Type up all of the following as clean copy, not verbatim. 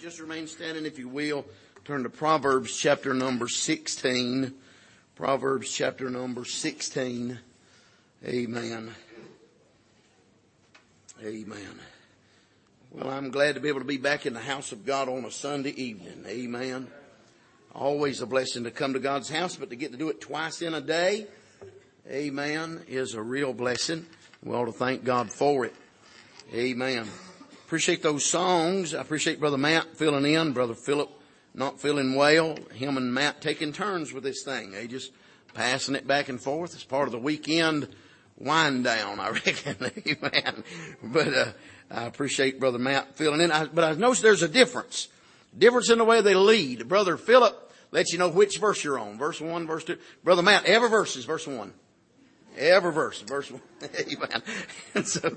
just remain standing if you will. Turn to Proverbs chapter number 16. Proverbs chapter number 16. Amen. Amen. Well, I'm glad to be able to be back in the house of God on a Sunday evening. Amen. Always a blessing to come to God's house, but to get to do it twice in a day, amen, is a real blessing. We ought to thank God for it. Amen. Appreciate those songs. I appreciate Brother Matt filling in, Brother Philip not feeling well. Him and Matt taking turns with this thing. They just passing it back and forth. It's part of the weekend wind down, I reckon. Amen. But I appreciate Brother Matt filling in. But I noticed there's a difference. Difference in the way they lead. Brother Philip lets you know which verse you're on. Verse 1, verse 2. Brother Matt, every verse is verse 1. Every verse, verse 1. Amen. And so,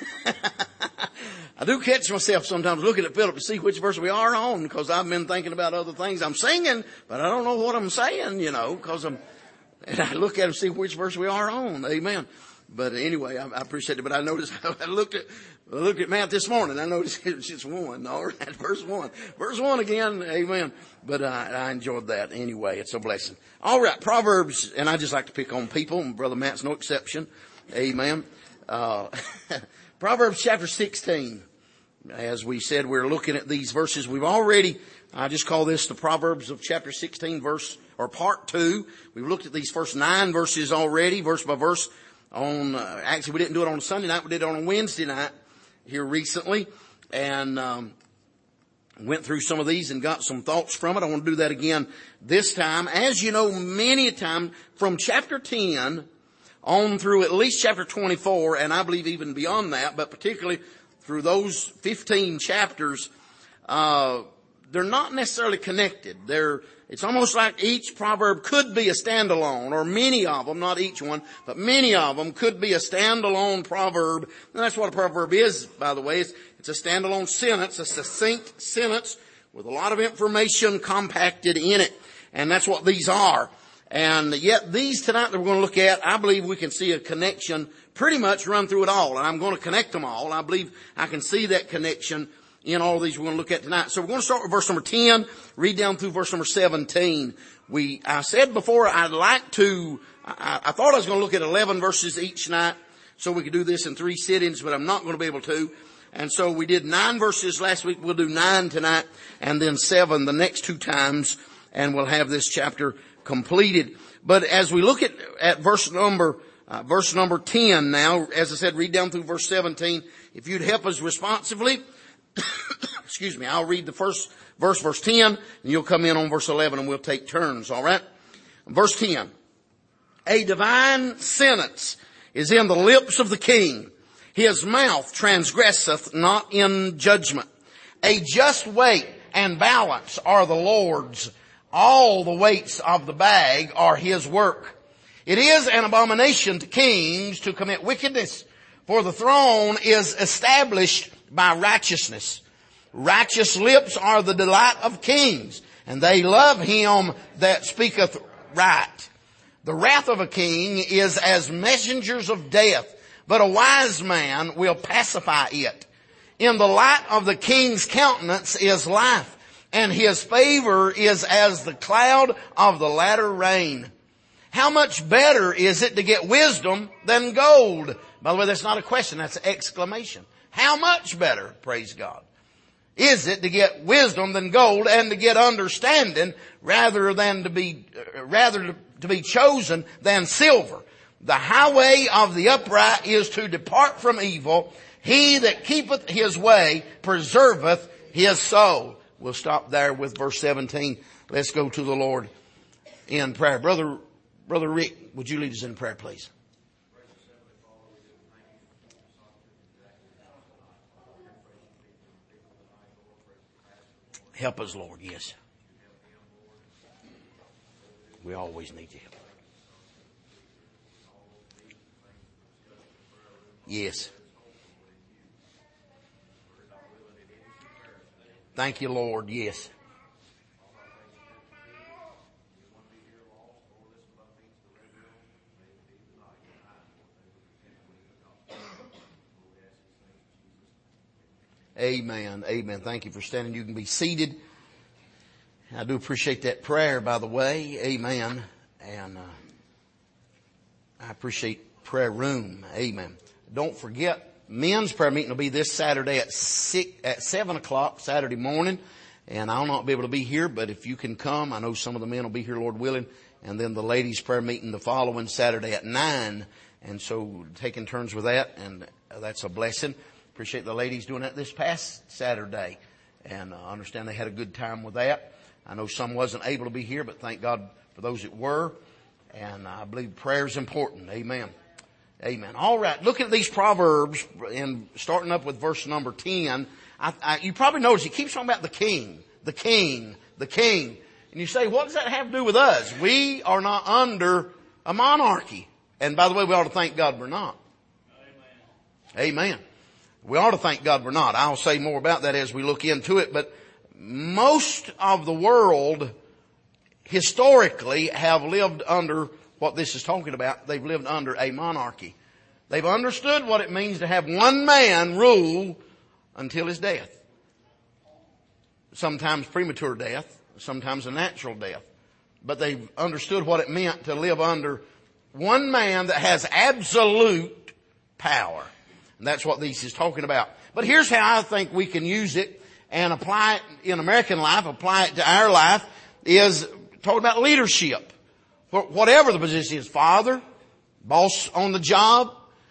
I do catch myself sometimes looking at Philip to see which verse we are on, because I've been thinking about other things. I'm singing, but I don't know what I'm saying, and I look at him to see which verse we are on. Amen. But anyway, I appreciate it. But I noticed, I looked at Matt this morning. I noticed it's just 1. All right, verse 1. Verse 1 again. Amen. But I enjoyed that anyway. It's a blessing. All right, Proverbs, and I just like to pick on people, and Brother Matt's no exception. Amen. Proverbs chapter 16. As we said, we're looking at these verses. I just call this the Proverbs of chapter 16 verse, or part 2. We've looked at these first 9 verses already, verse by verse. Actually we didn't do it on a Sunday night, we did it on a Wednesday night here recently, and went through some of these and got some thoughts from it. I want to do that again this time. As you know, many a time from chapter 10 on through at least chapter 24, and I believe even beyond that, but particularly through those 15 chapters, they're not necessarily connected. It's almost like each proverb could be a standalone, or many of them, not each one, but many of them could be a standalone proverb. And that's what a proverb is, by the way. It's a standalone sentence, a succinct sentence with a lot of information compacted in it. And that's what these are. And yet these tonight that we're going to look at, I believe we can see a connection pretty much run through it all. And I'm going to connect them all. I believe I can see that connection in all of these we're going to look at tonight. So we're going to start with verse number 10, read down through verse number 17. I said before I thought I was going to look at 11 verses each night so we could do this in 3 sittings, but I'm not going to be able to. And so we did 9 verses last week. We'll do 9 tonight and then 7 the next 2 times, and we'll have this chapter completed. But as we look at verse number 10 now, as I said, read down through verse 17. If you'd help us responsively, excuse me, I'll read the first verse 10, and you'll come in on verse 11, and we'll take turns, all right? Verse 10. A divine sentence is in the lips of the king. His mouth transgresseth not in judgment. A just weight and balance are the Lord's. All the weights of the bag are his work. It is an abomination to kings to commit wickedness, for the throne is established by righteousness. Righteous lips are the delight of kings, and they love him that speaketh right. The wrath of a king is as messengers of death, but a wise man will pacify it. In the light of the king's countenance is life, and his favor is as the cloud of the latter rain. How much better is it to get wisdom than gold? By the way, that's not a question, that's an exclamation. How much better, praise God, is it to get wisdom than gold, and to get understanding rather to be chosen than silver? The highway of the upright is to depart from evil. He that keepeth his way preserveth his soul. We'll stop there with verse 17. Let's go to the Lord in prayer. Brother Rick, would you lead us in prayer, please? Help us, Lord, yes. We always need your help. Yes. Thank you, Lord, yes. Amen. Amen. Thank you for standing. You can be seated. I do appreciate that prayer, by the way. Amen. And I appreciate prayer room. Amen. Don't forget, men's prayer meeting will be this Saturday at 7 o'clock Saturday morning. And I'll not be able to be here, but if you can come, I know some of the men will be here, Lord willing. And then the ladies' prayer meeting the following Saturday at 9. And so taking turns with that, and that's a blessing. Appreciate the ladies doing that this past Saturday. And I understand they had a good time with that. I know some wasn't able to be here, but thank God for those that were. And I believe prayer is important. Amen. Amen. All right. Look at these Proverbs, and starting up with verse number 10. You probably notice he keeps talking about the king, the king, the king. And you say, what does that have to do with us? We are not under a monarchy. And by the way, we ought to thank God we're not. Amen. Amen. We ought to thank God we're not. I'll say more about that as we look into it. But most of the world historically have lived under what this is talking about. They've lived under a monarchy. They've understood what it means to have one man rule until his death. Sometimes premature death, sometimes a natural death. But they've understood what it meant to live under one man that has absolute power. And that's what this is talking about. But here's how I think we can use it and apply it in American life, apply it to our life, is talking about leadership. Whatever the position is, father, boss on the job,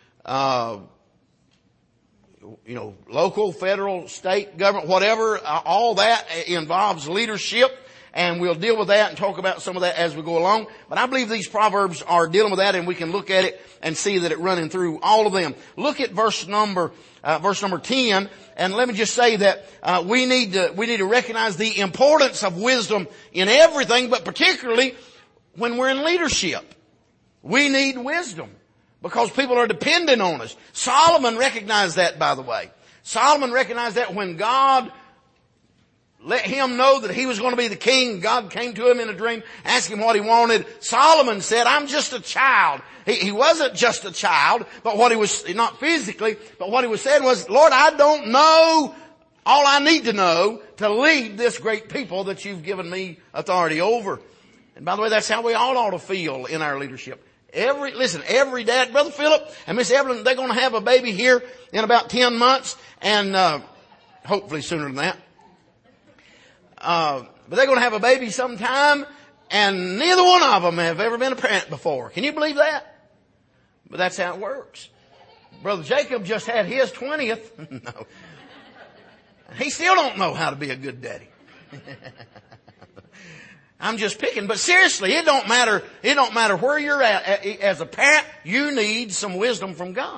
local, federal, state government, whatever, all that involves leadership. And we'll deal with that and talk about some of that as we go along. But I believe these Proverbs are dealing with that, and we can look at it and see that it running through all of them. Look at verse number 10. And let me just say that, we need to recognize the importance of wisdom in everything, but particularly when we're in leadership. We need wisdom because people are dependent on us. Solomon recognized that, by the way. Solomon recognized that when God let him know that he was going to be the king. God came to him in a dream, asked him what he wanted. Solomon said, I'm just a child. He wasn't just a child, but what he was, not physically, but what he was saying was, Lord, I don't know all I need to know to lead this great people that you've given me authority over. And by the way, that's how we all ought to feel in our leadership. Every dad, Brother Philip and Miss Evelyn, they're going to have a baby here in about 10 months, and hopefully sooner than that. But they're going to have a baby sometime, and neither one of them have ever been a parent before. Can you believe that? But that's how it works. Brother Jacob just had his 20th. No. He still don't know how to be a good daddy. I'm just picking, but seriously, it don't matter where you're at. As a parent, you need some wisdom from God.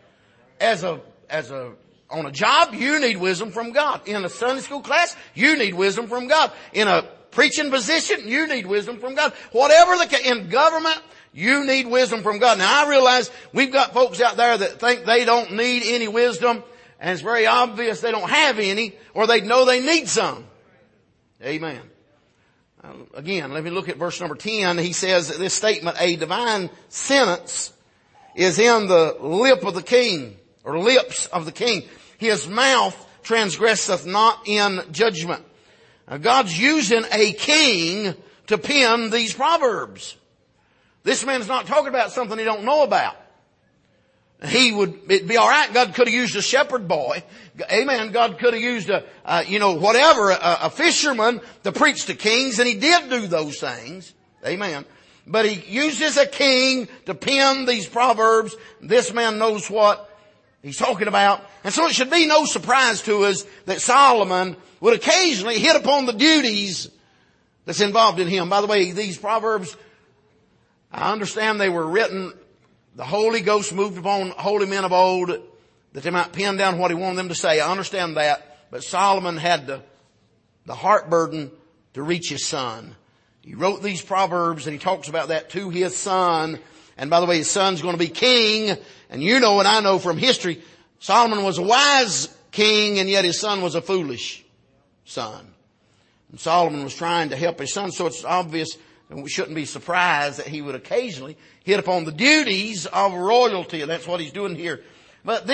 On a job, you need wisdom from God. In a Sunday school class, you need wisdom from God. In a preaching position, you need wisdom from God. In government, you need wisdom from God. Now, I realize we've got folks out there that think they don't need any wisdom, and it's very obvious they don't have any, or they know they need some. Amen. Again, let me look at verse number 10. He says that this statement, a divine sentence is in the lip of the king, or lips of the king. His mouth transgresseth not in judgment. Now, God's using a king to pen these Proverbs. This man's not talking about something he don't know about. It'd be alright. God could have used a shepherd boy. Amen. God could have used a fisherman to preach to kings, and he did do those things. Amen. But he uses a king to pen these Proverbs. This man knows what he's talking about. And so it should be no surprise to us that Solomon would occasionally hit upon the duties that's involved in him. By the way, these Proverbs, I understand they were written, the Holy Ghost moved upon holy men of old that they might pen down what he wanted them to say. I understand that. But Solomon had the heart burden to reach his son. He wrote these Proverbs, and he talks about that to his son. And by the way, his son's going to be king. And you know and I know from history, Solomon was a wise king, and yet his son was a foolish son. And Solomon was trying to help his son, so it's obvious, and we shouldn't be surprised that he would occasionally hit upon the duties of royalty. And that's what he's doing here. But this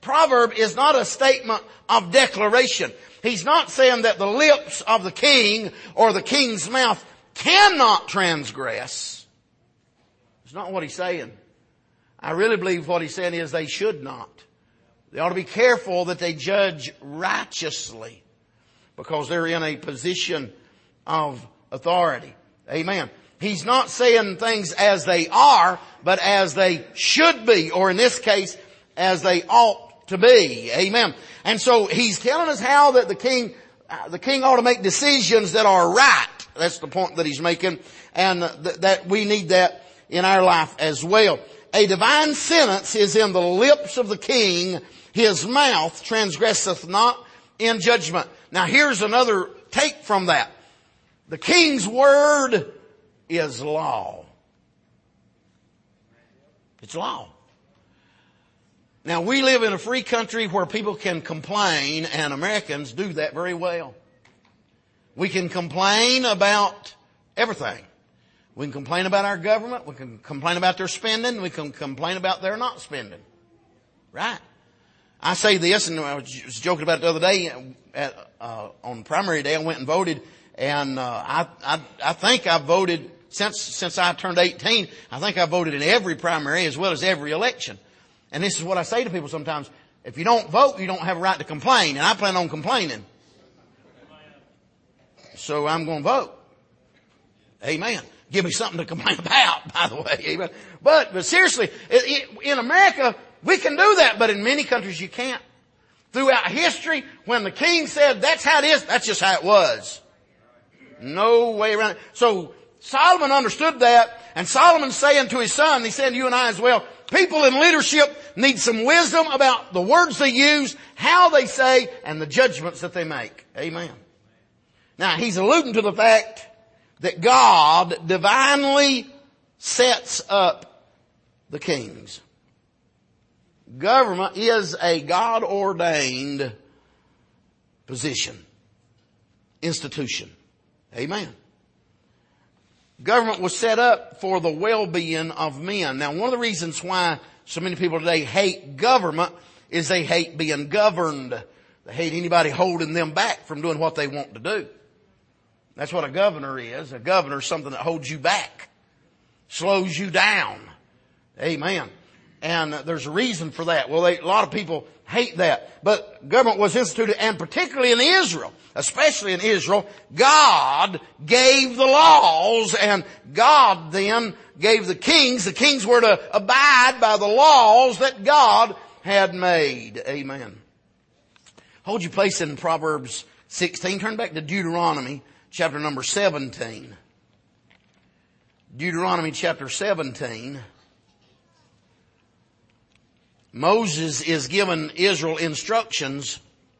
proverb is not a statement of declaration. He's not saying that the lips of the king or the king's mouth cannot transgress. It's not what he's saying. I really believe what he's saying is they should not. They ought to be careful that they judge righteously because they're in a position of authority. Amen. He's not saying things as they are, but as they should be, or in this case, as they ought to be. Amen. And so he's telling us how that the king ought to make decisions that are right. That's the point that he's making, and that we need that in our life as well. A divine sentence is in the lips of the king. His mouth transgresseth not in judgment. Now here's another take from that. The king's word is law. It's law. Now we live in a free country where people can complain, and Americans do that very well. We can complain about everything. We can complain about our government. We can complain about their spending. We can complain about their not spending. Right? I say this, and I was joking about it the other day. On primary day, I went and voted, and I think I voted since I turned 18. I think I voted in every primary as well as every election. And this is what I say to people sometimes: if you don't vote, you don't have a right to complain, and I plan on complaining. So I'm going to vote. Amen. Give me something to complain about, by the way. Amen. But seriously, in America, we can do that, but in many countries you can't. Throughout history, when the king said, that's how it is, that's just how it was. No way around it. So Solomon understood that, and Solomon's saying to his son, he's saying to you and I as well, people in leadership need some wisdom about the words they use, how they say, and the judgments that they make. Amen. Now, he's alluding to the fact that God divinely sets up the kings. Government is a God-ordained position, institution. Amen. Government was set up for the well-being of men. Now, one of the reasons why so many people today hate government is they hate being governed. They hate anybody holding them back from doing what they want to do. That's what a governor is. A governor is something that holds you back, slows you down. Amen. And there's a reason for that. Well, a lot of people hate that. But government was instituted, and particularly in Israel, especially in Israel, God gave the laws, and God then gave the kings. The kings were to abide by the laws that God had made. Amen. Hold your place in Proverbs 16. Turn back to Deuteronomy chapter number 17. Deuteronomy chapter 17. Moses is giving Israel instructions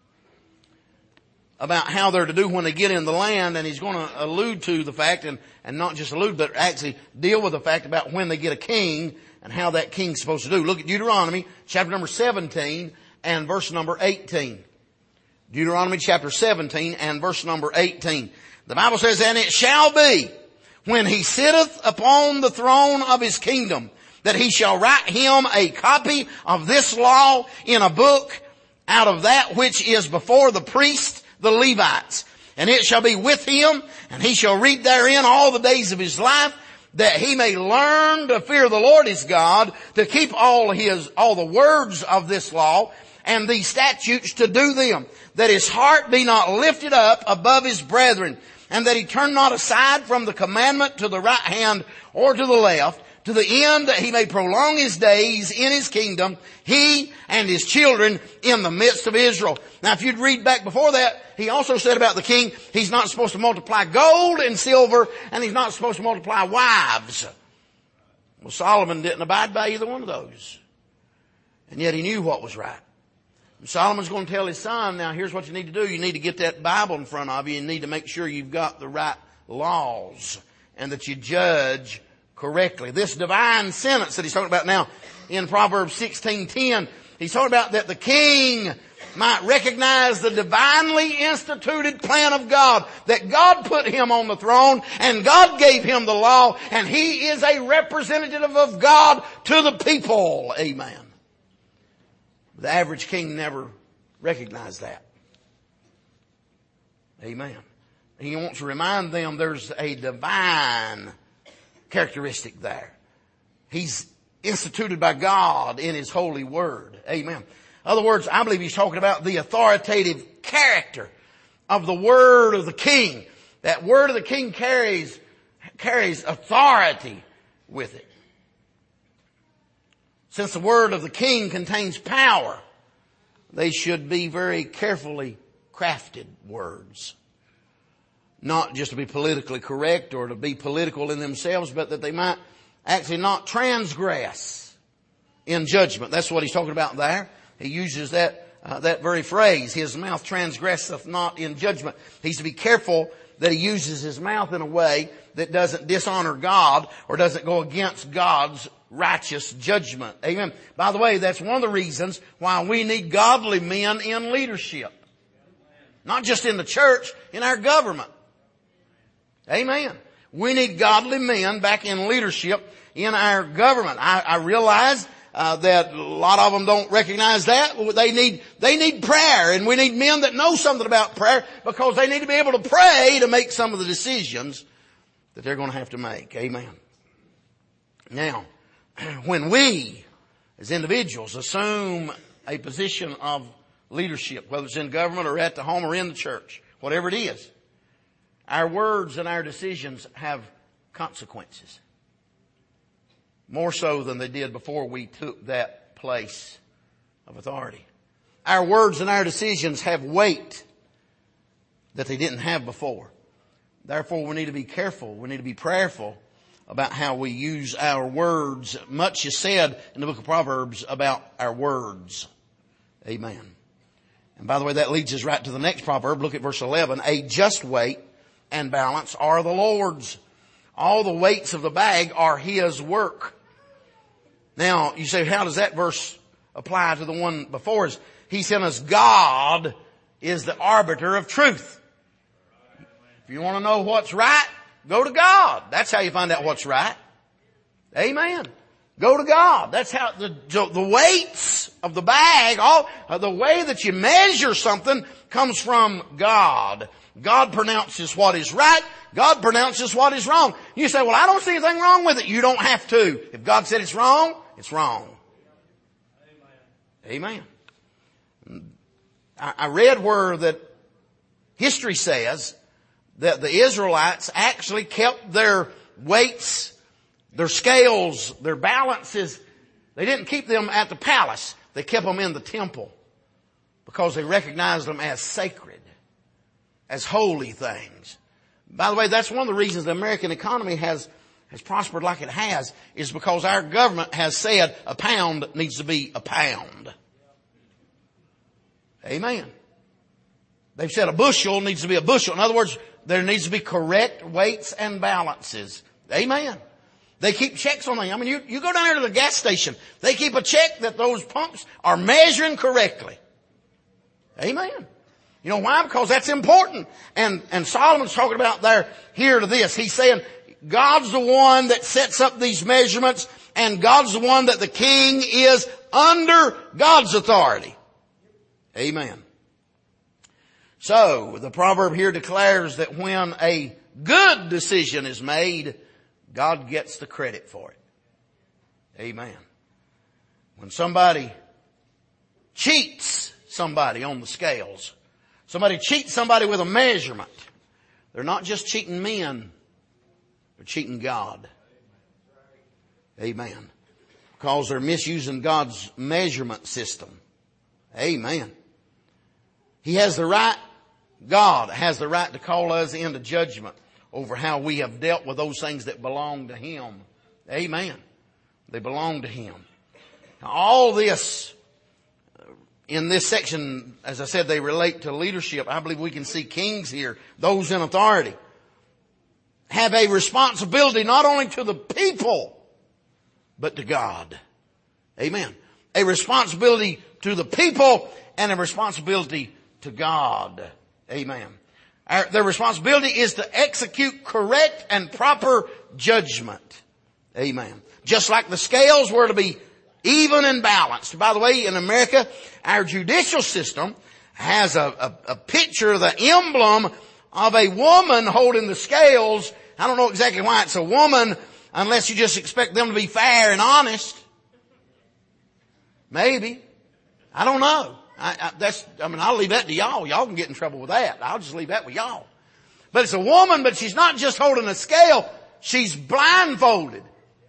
about how they're to do when they get in the land, and he's going to allude to the fact, and not just allude, but actually deal with the fact about when they get a king and how that king's supposed to do. Look at Deuteronomy chapter number 17 and verse number 18. Deuteronomy chapter 17 and verse number 18. The Bible says, and it shall be when he sitteth upon the throne of his kingdom, that he shall write him a copy of this law in a book out of that which is before the priests, the Levites. And it shall be with him, and he shall read therein all the days of his life, that he may learn to fear the Lord his God, to keep all the words of this law and these statutes to do them, that his heart be not lifted up above his brethren, and that he turn not aside from the commandment to the right hand or to the left, to the end that he may prolong his days in his kingdom, he and his children in the midst of Israel. Now, if you'd read back before that, he also said about the king, he's not supposed to multiply gold and silver, and he's not supposed to multiply wives. Well, Solomon didn't abide by either one of those. And yet he knew what was right. And Solomon's going to tell his son, now here's what you need to do. You need to get that Bible in front of you. You need to make sure you've got the right laws and that you judge correctly. This divine sentence that he's talking about now in Proverbs 16:10, he's talking about that the king might recognize the divinely instituted plan of God, that God put him on the throne and God gave him the law, and he is a representative of God to the people. Amen. The average king never recognized that. Amen. He wants to remind them there's a divine characteristic there. He's instituted by God in His holy word. Amen. In other words, I believe he's talking about the authoritative character of the word of the king. That word of the king carries authority with it. Since the word of the king contains power, they should be very carefully crafted words. Not just to be politically correct or to be political in themselves, but that they might actually not transgress in judgment. That's what he's talking about there. He uses that very phrase, his mouth transgresseth not in judgment. He's to be careful that he uses his mouth in a way that doesn't dishonor God or doesn't go against God's righteous judgment. Amen. By the way, that's one of the reasons why we need godly men in leadership. Not just in the church, in our government. Amen. We need godly men back in leadership in our government. I realize that a lot of them don't recognize that. They need prayer, and we need men that know something about prayer because they need to be able to pray to make some of the decisions that they're going to have to make. Amen. Now, when we as individuals assume a position of leadership, whether it's in government or at the home or in the church, whatever it is, our words and our decisions have consequences. More so than they did before we took that place of authority. Our words and our decisions have weight that they didn't have before. Therefore, we need to be careful. We need to be prayerful about how we use our words. Much is said in the book of Proverbs about our words. Amen. And by the way, that leads us right to the next proverb. Look at verse 11. A just weight and balance are the Lord's. All the weights of the bag are His work. Now, you say, how does that verse apply to the one before us? He sent us, God is the arbiter of truth. If you want to know what's right, go to God. That's how you find out what's right. Amen. Go to God. That's how the weights of the bag, the way that you measure something comes from God. God pronounces what is right. God pronounces what is wrong. You say, well, I don't see anything wrong with it. You don't have to. If God said it's wrong, it's wrong. Amen. I read where that history says that the Israelites actually kept their weights, their scales, their balances. They didn't keep them at the palace. They kept them in the temple because they recognized them as sacred, as holy things. By the way, that's one of the reasons the American economy has prospered like it has, is because our government has said a pound needs to be a pound. Amen. They've said a bushel needs to be a bushel. In other words, there needs to be correct weights and balances. Amen. They keep checks on them. I mean, you go down there to the gas station. They keep a check that those pumps are measuring correctly. Amen. You know why? Because that's important. And Solomon's talking about here to this. He's saying God's the one that sets up these measurements, and God's the one that the king is under God's authority. Amen. So, the proverb here declares that when a good decision is made, God gets the credit for it. Amen. When somebody cheats somebody on the scales, somebody cheats somebody with a measurement, they're not just cheating men, they're cheating God. Amen. Because they're misusing God's measurement system. Amen. He has the right, God has the right to call us into judgment over how we have dealt with those things that belong to Him. Amen. They belong to Him. Now, all this, in this section, as I said, they relate to leadership. I believe we can see kings here, those in authority, have a responsibility not only to the people, but to God. Amen. A responsibility to the people and a responsibility to God. Amen. Their responsibility is to execute correct and proper judgment. Amen. Just like the scales were to be Even and balanced. By the way, in America, our judicial system has a picture, the emblem of a woman holding the scales. I don't know exactly why it's a woman unless you just expect them to be fair and honest. Maybe. I don't know. I'll leave that to y'all. Y'all can get in trouble with that. I'll just leave that with y'all. But it's a woman, but she's not just holding a scale. She's blindfolded.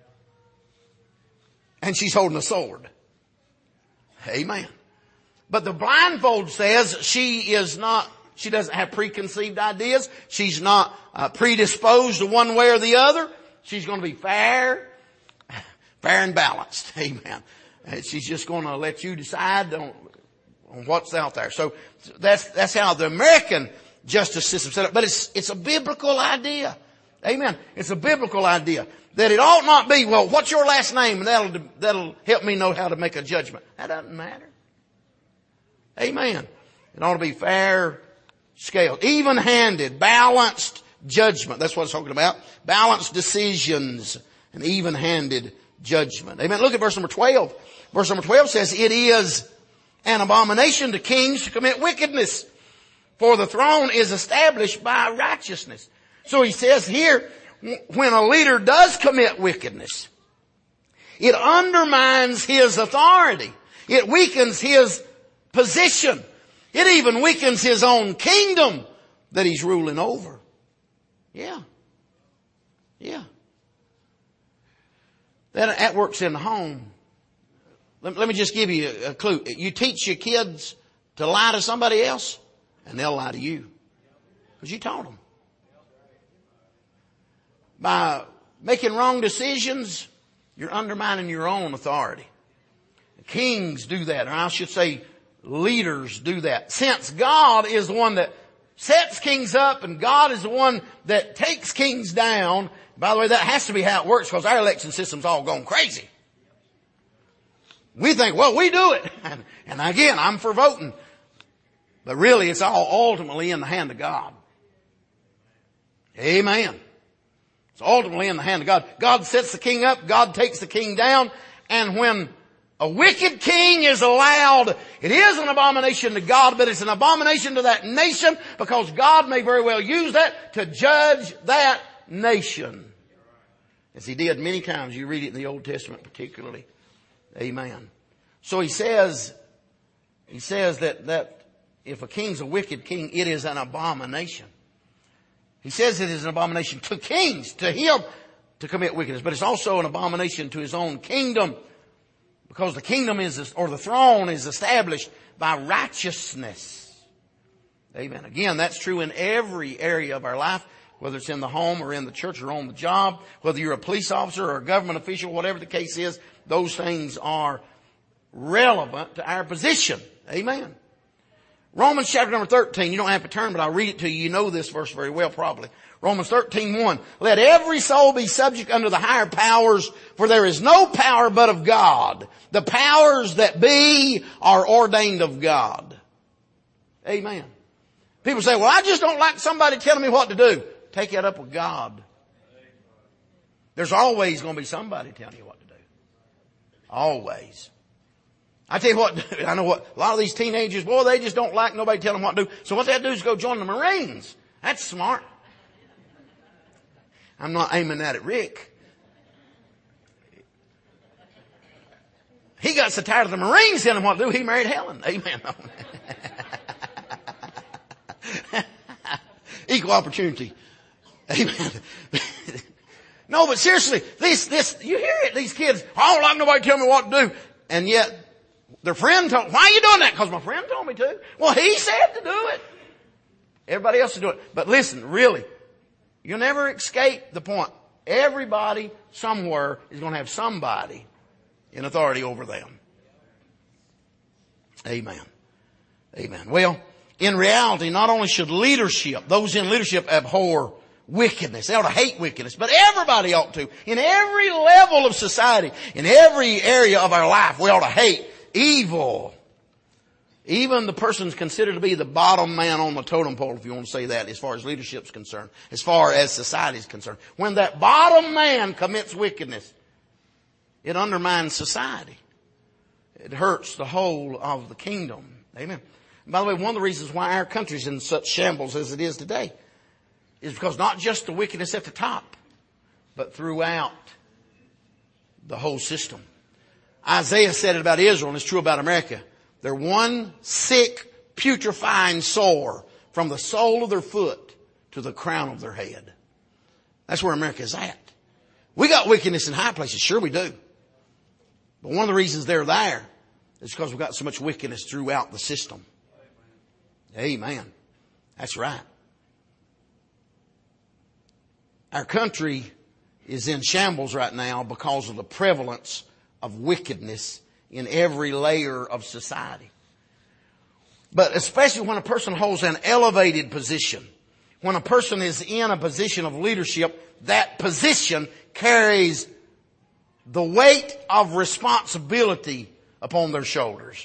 And she's holding a sword. Amen. But the blindfold says she doesn't have preconceived ideas. She's not predisposed to one way or the other. She's going to be fair and balanced. Amen. And she's just going to let you decide on what's out there. So that's how the American justice system set up. But it's a biblical idea. Amen. It's a biblical idea that it ought not be, well, what's your last name? And that'll help me know how to make a judgment. That doesn't matter. Amen. It ought to be fair scale, even-handed, balanced judgment. That's what it's talking about. Balanced decisions and even-handed judgment. Amen. Look at verse number 12. Verse number 12 says, it is an abomination to kings to commit wickedness, for the throne is established by righteousness. So he says here, when a leader does commit wickedness, it undermines his authority. It weakens his position. It even weakens his own kingdom that he's ruling over. Yeah. That works in the home. Let me just give you a clue. You teach your kids to lie to somebody else, and they'll lie to you. Because you taught them. By making wrong decisions, you're undermining your own authority. Kings do that, or I should say leaders do that. Since God is the one that sets kings up and God is the one that takes kings down, by the way, that has to be how it works because our election system's all gone crazy. We think, well, we do it. And again, I'm for voting. But really, it's all ultimately in the hand of God. Amen. It's ultimately in the hand of God. God sets the king up. God takes the king down. And when a wicked king is allowed, it is an abomination to God, but it's an abomination to that nation because God may very well use that to judge that nation. As he did many times. You read it in the Old Testament particularly. Amen. So he says that if a king's a wicked king, it is an abomination. He says it is an abomination to kings, to him, to commit wickedness. But it's also an abomination to his own kingdom because the kingdom or the throne is established by righteousness. Amen. Again, that's true in every area of our life, whether it's in the home or in the church or on the job, whether you're a police officer or a government official, whatever the case is, those things are relevant to our position. Amen. Romans chapter number 13. You don't have to turn, but I'll read it to you. You know this verse very well probably. Romans 13:1. Let every soul be subject unto the higher powers, for there is no power but of God. The powers that be are ordained of God. Amen. People say, well, I just don't like somebody telling me what to do. Take that up with God. There's always going to be somebody telling you what to do. Always. I tell you what, I know what, a lot of these teenagers, boy, they just don't like nobody telling them what to do. So what they do is go join the Marines. That's smart. I'm not aiming that at Rick. He got so tired of the Marines telling him what to do, he married Helen. Amen. Equal opportunity. Amen. No, but seriously, you hear it, these kids, I don't like nobody telling me what to do. And yet, their friend told, why are you doing that? Because my friend told me to. Well, he said to do it. Everybody else is doing it. But listen, really, you'll never escape the point. Everybody somewhere is going to have somebody in authority over them. Amen. Amen. Well, in reality, not only should leadership, those in leadership abhor wickedness. They ought to hate wickedness, but everybody ought to. In every level of society, in every area of our life, we ought to hate evil. Even the person's considered to be the bottom man on the totem pole, if you want to say that, as far as leadership's concerned, as far as society is concerned. When that bottom man commits wickedness, it undermines society. It hurts the whole of the kingdom. Amen. And by the way, one of the reasons why our country's in such shambles as it is today is because not just the wickedness at the top, but throughout the whole system. Isaiah said it about Israel, and it's true about America. They're one sick, putrefying sore from the sole of their foot to the crown of their head. That's where America's at. We got wickedness in high places. Sure we do. But one of the reasons they're there is because we've got so much wickedness throughout the system. Amen. That's right. Our country is in shambles right now because of the prevalence of wickedness in every layer of society. But especially when a person holds an elevated position, when a person is in a position of leadership, that position carries the weight of responsibility upon their shoulders.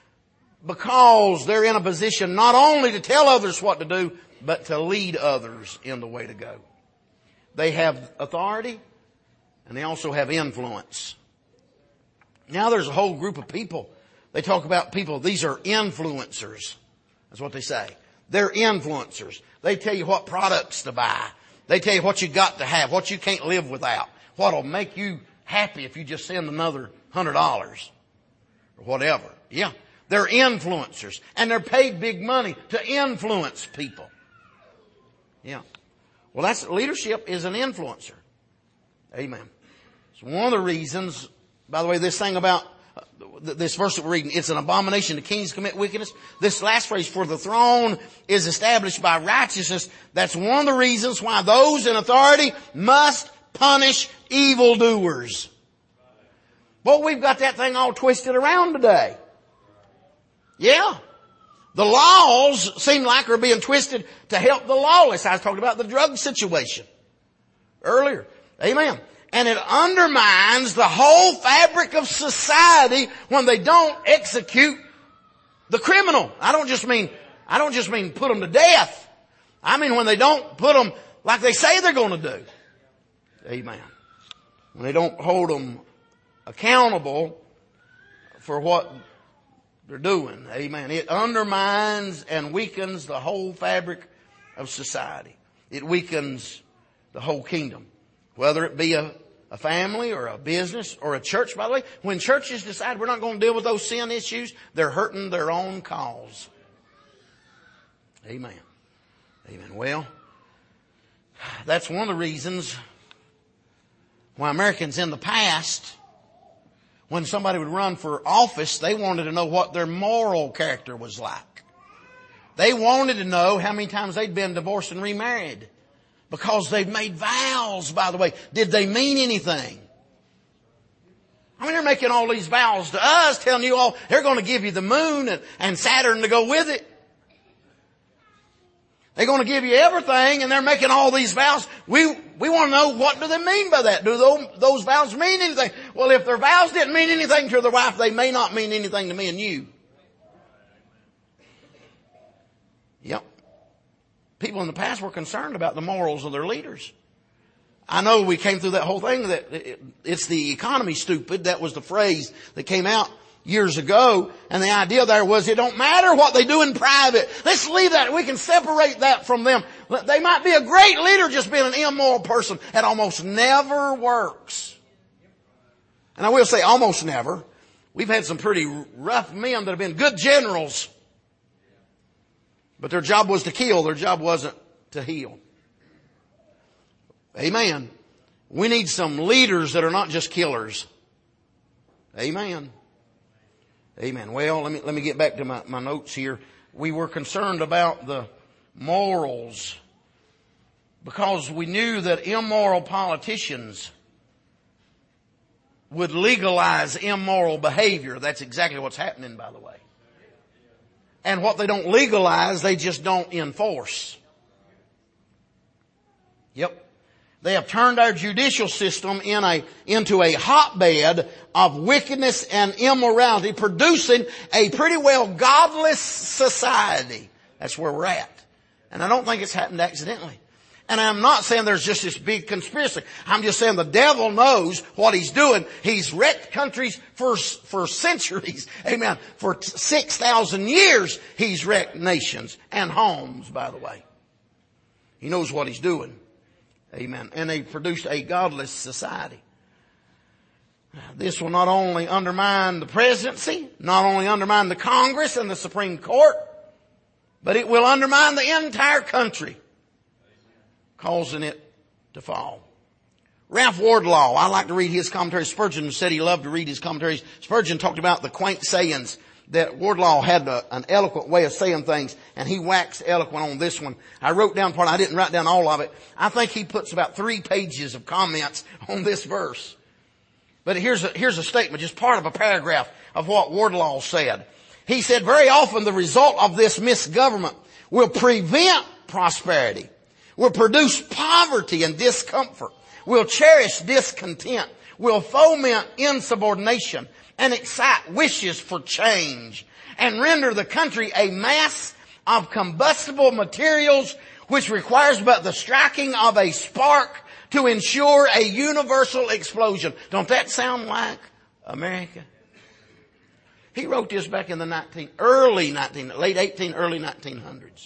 Because they're in a position not only to tell others what to do, but to lead others in the way to go. They have authority and they also have influence. Now there's a whole group of people. They talk about people, these are influencers. That's what they say. They're influencers. They tell you what products to buy. They tell you what you got to have, what you can't live without, what'll make you happy if you just send another $100 or whatever. Yeah. They're influencers and they're paid big money to influence people. Yeah. Well, that's leadership is an influencer. Amen. It's one of the reasons, by the way, this thing about this verse that we're reading, it's an abomination to kings commit wickedness. This last phrase, for the throne is established by righteousness. That's one of the reasons why those in authority must punish evildoers. But we've got that thing all twisted around today. Yeah. The laws seem like are being twisted to help the lawless. I was talking about the drug situation earlier. Amen. And it undermines the whole fabric of society when they don't execute the criminal. I don't just mean put them to death. I mean when they don't put them like they say they're going to do. Amen. When they don't hold them accountable for what they're doing. Amen. It undermines and weakens the whole fabric of society. It weakens the whole kingdom. Whether it be a family or a business or a church, by the way, when churches decide we're not going to deal with those sin issues, they're hurting their own cause. Amen. Amen. Well, that's one of the reasons why Americans in the past, when somebody would run for office, they wanted to know what their moral character was like. They wanted to know how many times they'd been divorced and remarried. Because they've made vows, by the way. Did they mean anything? I mean, they're making all these vows to us, telling you all they're going to give you the moon and Saturn to go with it. They're going to give you everything, and they're making all these vows. We want to know, what do they mean by that? Do those vows mean anything? Well, if their vows didn't mean anything to their wife, they may not mean anything to me and you. Yep. People in the past were concerned about the morals of their leaders. I know we came through that whole thing that it's the economy stupid. That was the phrase that came out years ago. And the idea there was it don't matter what they do in private. Let's leave that. We can separate that from them. They might be a great leader just being an immoral person. It almost never works. And I will say almost never. We've had some pretty rough men that have been good generals. But their job was to kill. Their job wasn't to heal. Amen. We need some leaders that are not just killers. Amen. Amen. Well, let me get back to my notes here. We were concerned about the morals because we knew that immoral politicians would legalize immoral behavior. That's exactly what's happening, by the way. And what they don't legalize, they just don't enforce. Yep. They have turned our judicial system into a hotbed of wickedness and immorality, producing a pretty well godless society. That's where we're at. And I don't think it's happened accidentally. And I'm not saying there's just this big conspiracy. I'm just saying the devil knows what he's doing. He's wrecked countries for centuries. Amen. For 6,000 years, he's wrecked nations and homes, by the way. He knows what he's doing. Amen. And they produced a godless society. This will not only undermine the presidency, not only undermine the Congress and the Supreme Court, but it will undermine the entire country, causing it to fall. Ralph Wardlaw, I like to read his commentaries. Spurgeon said he loved to read his commentaries. Spurgeon talked about the quaint sayings that Wardlaw had an eloquent way of saying things, and he waxed eloquent on this one. I wrote down part, I didn't write down all of it. I think he puts about 3 pages of comments on this verse. But here's a statement, just part of a paragraph of what Wardlaw said. He said, very often the result of this misgovernment will prevent prosperity, will produce poverty and discomfort, will cherish discontent, will foment insubordination, and excite wishes for change, and render the country a mass of combustible materials which requires but the striking of a spark to ensure a universal explosion. Don't that sound like America? He wrote this back in the late early 1900s.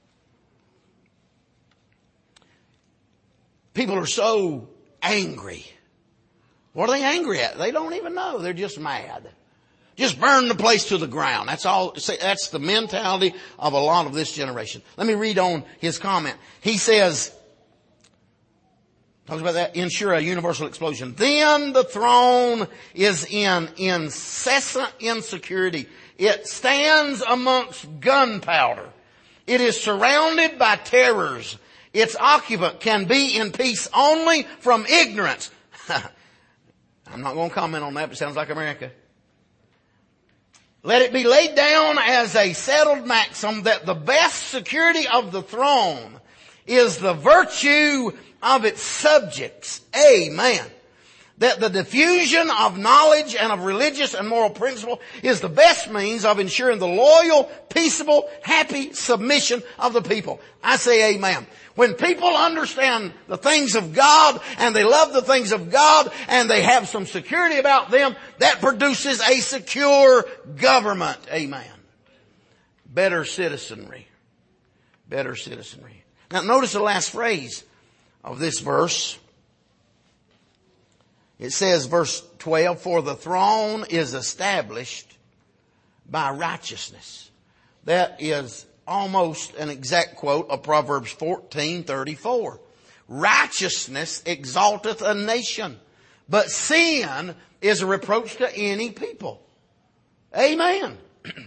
People are so angry. What are they angry at? They don't even know. They're just mad. Just burn the place to the ground. That's all. That's the mentality of a lot of this generation. Let me read on his comment. He says, talks about that, ensure a universal explosion. Then the throne is in incessant insecurity. It stands amongst gunpowder. It is surrounded by terrors. Its occupant can be in peace only from ignorance. I'm not going to comment on that, but it sounds like America. Let it be laid down as a settled maxim that the best security of the throne is the virtue of its subjects. Amen. That the diffusion of knowledge and of religious and moral principle is the best means of ensuring the loyal, peaceable, happy submission of the people. I say amen. When people understand the things of God and they love the things of God and they have some security about them, that produces a secure government. Amen. Better citizenry. Better citizenry. Now notice the last phrase of this verse. It says, verse 12, for the throne is established by righteousness. That is almost an exact quote of Proverbs 14:34. Righteousness exalteth a nation, but sin is a reproach to any people. Amen.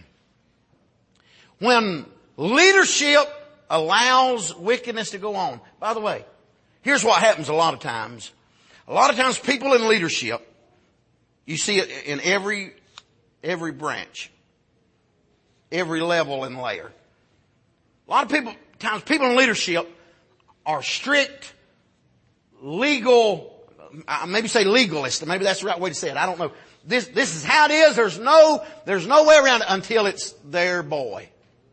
When leadership allows wickedness to go on. By the way, here's what happens a lot of times. A lot of times people in leadership, you see it in every branch, every level and layer. A lot of times people in leadership are strict, legal, maybe say legalist, maybe that's the right way to say it. I don't know. This is how it is. There's no way around it until it's their boy.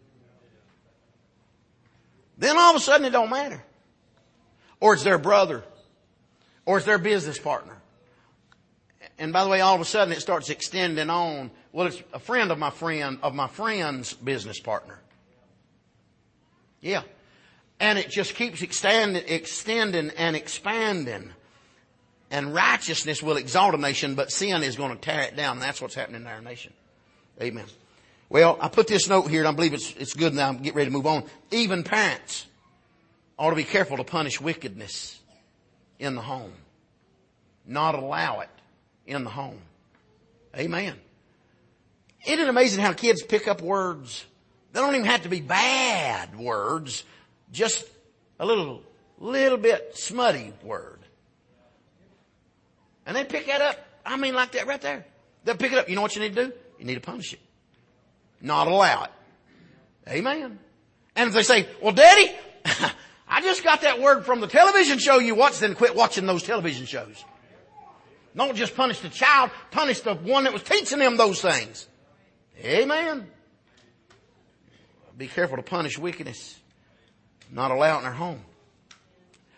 Then all of a sudden it don't matter. Or it's their brother. Or it's their business partner. And by the way, all of a sudden it starts extending on. Well, it's a friend of my friend's business partner. Yeah. And it just keeps extending and expanding. And righteousness will exalt a nation, but sin is going to tear it down. And that's what's happening in our nation. Amen. Well, I put this note here and I believe it's good now. I'm getting ready to move on. Even parents ought to be careful to punish wickedness in the home. Not allow it in the home. Amen. Isn't it amazing how kids pick up words? They don't even have to be bad words. Just a little bit smutty word. And they pick that up. I mean like that right there. They'll pick it up. You know what you need to do? You need to punish it. Not allow it. Amen. And if they say, well, Daddy, I just got that word from the television show you watched, then quit watching those television shows. Don't just punish the child, punish the one that was teaching them those things. Amen. Be careful to punish wickedness. Not allow it in our home.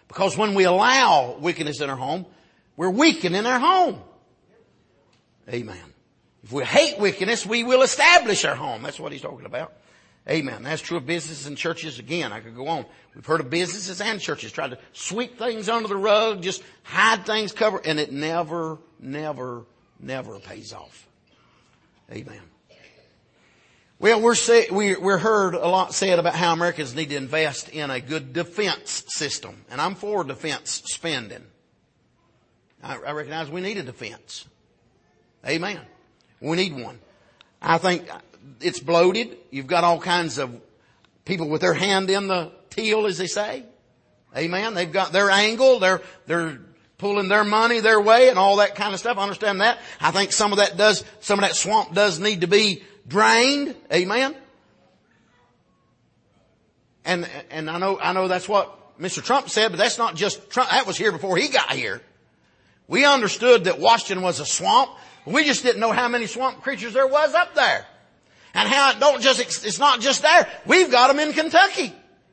Because when we allow wickedness in our home, we're weakening our home. Amen. If we hate wickedness, we will establish our home. That's what he's talking about. Amen. That's true of businesses and churches. Again, I could go on. We've heard of businesses and churches try to sweep things under the rug, just hide things, cover, and it never pays off. Amen. Well, we're heard a lot said about how Americans need to invest in a good defense system. And I'm for defense spending. I recognize we need a defense. Amen. We need one. I think it's bloated. You've got all kinds of people with their hand in the till, as they say. Amen. They've got their angle. They're pulling their money their way and all that kind of stuff. I understand that. I think some of that swamp does need to be drained. Amen. And I know that's what Mr. Trump said, but that's not just Trump. That was here before he got here. We understood that Washington was a swamp. We just didn't know how many swamp creatures there was up there. And how it's not just there. We've got them in Kentucky.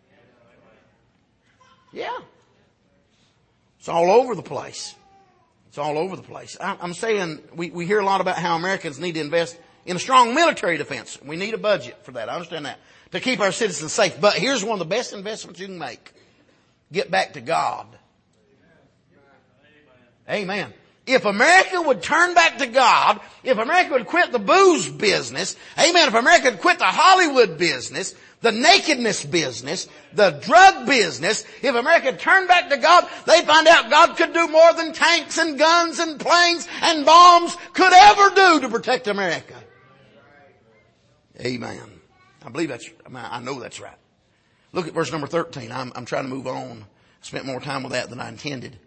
Yeah. It's all over the place. It's all over the place. I'm saying we hear a lot about how Americans need to invest in a strong military defense. We need a budget for that. I understand that. To keep our citizens safe. But here's one of the best investments you can make. Get back to God. Amen. If America would turn back to God, if America would quit the booze business, amen, if America would quit the Hollywood business, the nakedness business, the drug business, if America would turn back to God, they'd find out God could do more than tanks and guns and planes and bombs could ever do to protect America. Amen. I know that's right. Look at verse number 13. I'm trying to move on. I spent more time with that than I intended.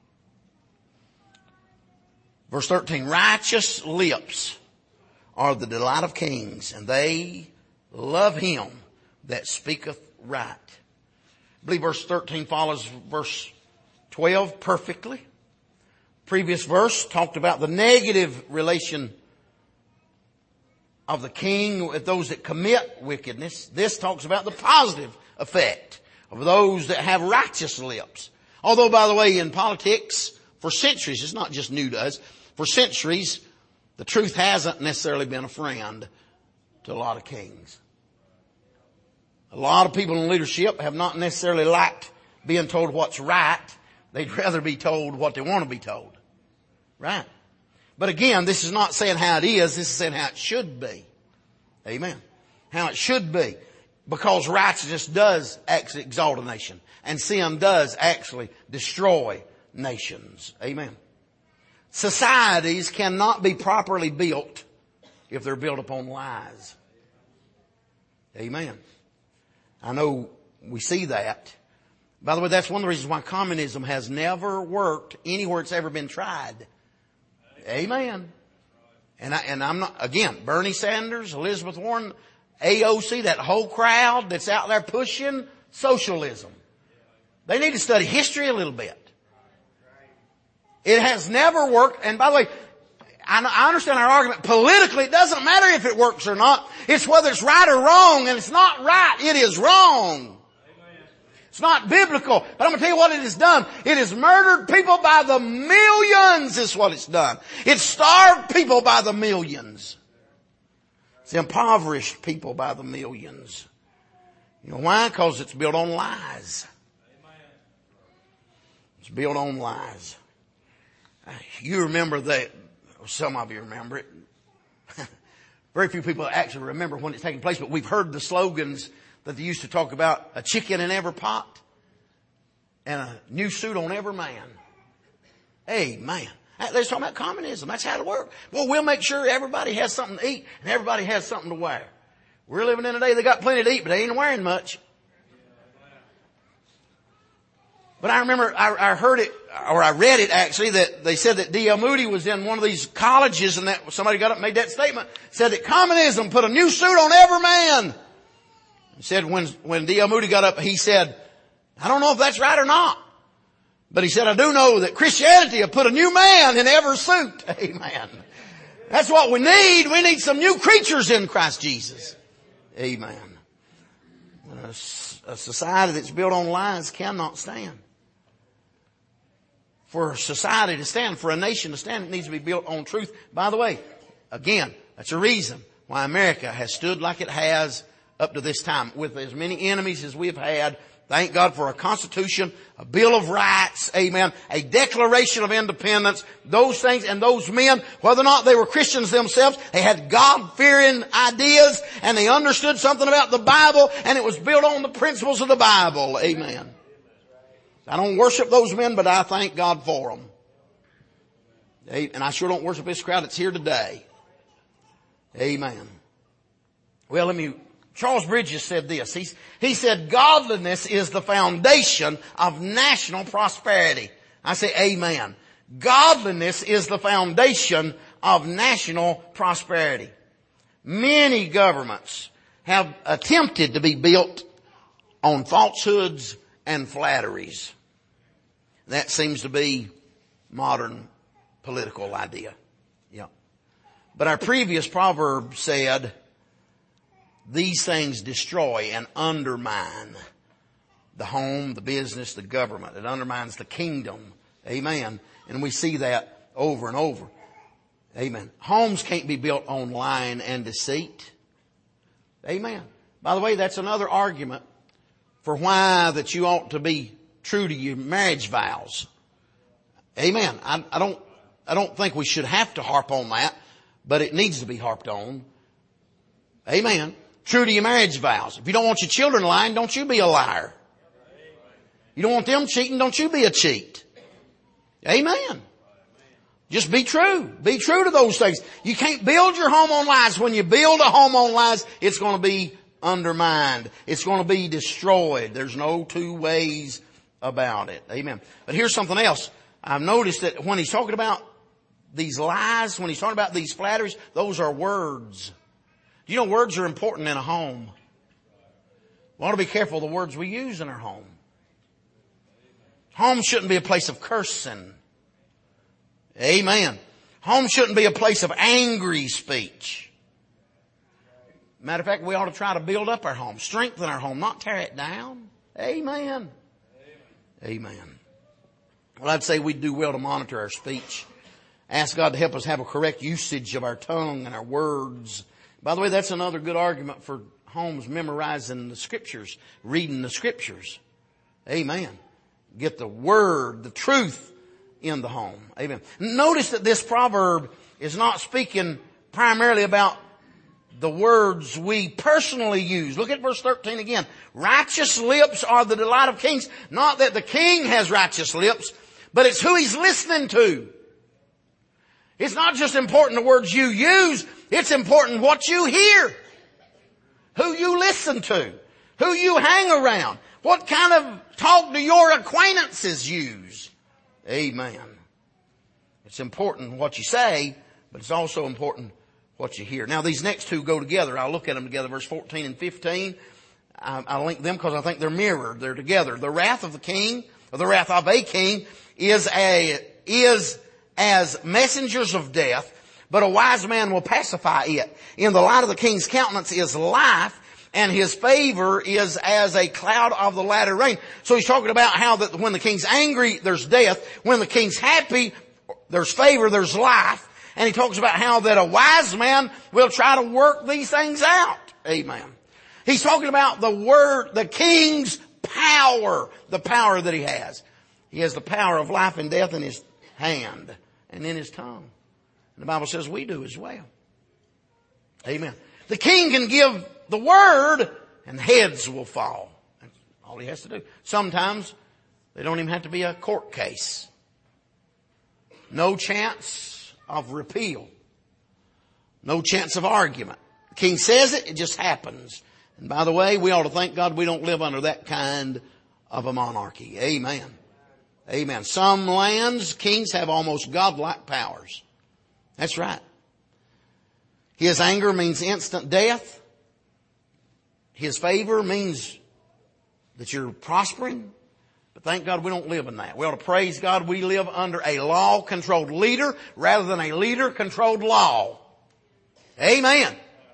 Verse 13, righteous lips are the delight of kings, and they love him that speaketh right. I believe verse 13 follows verse 12 perfectly. Previous verse talked about the negative relation of the king with those that commit wickedness. This talks about the positive effect of those that have righteous lips. Although, by the way, in politics, for centuries, it's not just new to us, for centuries, the truth hasn't necessarily been a friend to a lot of kings. A lot of people in leadership have not necessarily liked being told what's right. They'd rather be told what they want to be told. Right? But again, this is not saying how it is. This is saying how it should be. Amen. How it should be. Because righteousness does actually exalt a nation. And sin does actually destroy nations. Amen. Societies cannot be properly built if they're built upon lies. Amen. I know we see that. By the way, that's one of the reasons why communism has never worked anywhere it's ever been tried. Amen. And I'm not, again, Bernie Sanders, Elizabeth Warren, AOC, that whole crowd that's out there pushing socialism. They need to study history a little bit. It has never worked. And by the way, I understand our argument. Politically, it doesn't matter if it works or not. It's whether it's right or wrong. And it's not right. It is wrong. It's not biblical. But I'm going to tell you what it has done. It has murdered people by the millions is what it's done. It's starved people by the millions. It's impoverished people by the millions. You know why? Because it's built on lies. It's built on lies. You remember that, or some of you remember it. Very few people actually remember when it's taking place, but we've heard the slogans that they used to talk about: a chicken in every pot and a new suit on every man. Amen. They're talking about communism. That's how it works. Well, we'll make sure everybody has something to eat and everybody has something to wear. We're living in a day they got plenty to eat, but they ain't wearing much. But I remember I heard it, or I read it actually, that they said that D.L. Moody was in one of these colleges, and that somebody got up and made that statement, said that communism put a new suit on every man. He said when D.L. Moody got up, he said, I don't know if that's right or not, but he said, I do know that Christianity will put a new man in every suit. Amen. That's what we need. We need some new creatures in Christ Jesus. Amen. A society that's built on lies cannot stand. For society to stand, for a nation to stand, it needs to be built on truth. By the way, again, that's a reason why America has stood like it has up to this time. With as many enemies as we've had, thank God for a Constitution, a Bill of Rights, amen, a Declaration of Independence, those things, and those men, whether or not they were Christians themselves, they had God-fearing ideas, and they understood something about the Bible, and it was built on the principles of the Bible, amen. I don't worship those men, but I thank God for them. And I sure don't worship this crowd that's here today. Amen. Well, Charles Bridges said this. He said, godliness is the foundation of national prosperity. I say amen. Godliness is the foundation of national prosperity. Many governments have attempted to be built on falsehoods and flatteries. That seems to be modern political idea. Yeah. But our previous proverb said, these things destroy and undermine the home, the business, the government. It undermines the kingdom. Amen. And we see that over and over. Amen. Homes can't be built on lying and deceit. Amen. By the way, that's another argument for why that you ought to be true to your marriage vows. Amen. I don't think we should have to harp on that, but it needs to be harped on. Amen. True to your marriage vows. If you don't want your children lying, don't you be a liar. You don't want them cheating, don't you be a cheat. Amen. Just be true. Be true to those things. You can't build your home on lies. When you build a home on lies, it's going to be undermined. It's going to be destroyed. There's no two ways about it. Amen. But here's something else. I've noticed that when he's talking about these lies, when he's talking about these flatteries, those are words. You know, words are important in a home. We ought to be careful of the words we use in our home. Home shouldn't be a place of cursing. Amen. Home shouldn't be a place of angry speech. Matter of fact, we ought to try to build up our home, strengthen our home, not tear it down. Amen. Amen. Well, I'd say we'd do well to monitor our speech. Ask God to help us have a correct usage of our tongue and our words. By the way, that's another good argument for homes memorizing the Scriptures, reading the Scriptures. Amen. Get the Word, the truth in the home. Amen. Notice that this proverb is not speaking primarily about the words we personally use. Look at verse 13 again. Righteous lips are the delight of kings. Not that the king has righteous lips, but it's who he's listening to. It's not just important the words you use. It's important what you hear. Who you listen to. Who you hang around. What kind of talk do your acquaintances use? Amen. It's important what you say, but it's also important what you hear. Now these next two go together. I'll look at them together, verse 14 and 15. I'll link them because I think they're mirrored. They're together. The wrath of the king, or the wrath of a king, is as messengers of death, but a wise man will pacify it. In the light of the king's countenance is life, and his favor is as a cloud of the latter rain. So he's talking about how that when the king's angry, there's death. When the king's happy, there's favor, there's life. And he talks about how that a wise man will try to work these things out. Amen. He's talking about the word, the king's power, the power that he has. He has the power of life and death in his hand and in his tongue. And the Bible says we do as well. Amen. The king can give the word and heads will fall. That's all he has to do. Sometimes they don't even have to be a court case. No chance of repeal. No chance of argument. The king says it, it just happens. And by the way, we ought to thank God we don't live under that kind of a monarchy. Amen. Amen. Some lands, kings have almost godlike powers. That's right. His anger means instant death. His favor means that you're prospering. But thank God we don't live in that. We ought to praise God we live under a law-controlled leader rather than a leader-controlled law. Amen.